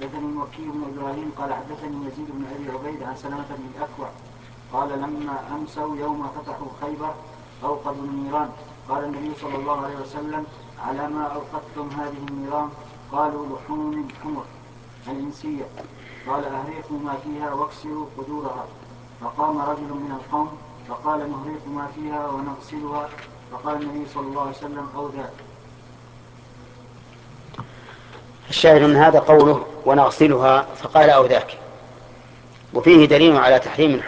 حدثني وكيع بن إبراهيم قال حدثني يزيد بن أبي عبيد عن سلمة بن الأكوع قال لما أمسوا يوم فتحوا خيبر أوقدوا النيران قال النبي صلى الله عليه وسلم على ما أوقدتم هذه النيران؟ قالوا لحوم حمر الإنسية. قال أهريقوا ما فيها واكسروا قدورها. فقام رجل من القوم فقال نهريق ما فيها ونغسلها. فقال النبي صلى الله عليه وسلم أو ذاك. الشاهد من هذا قوله ونغسلها فقال أو ذاك، وفيه دليل على تحريم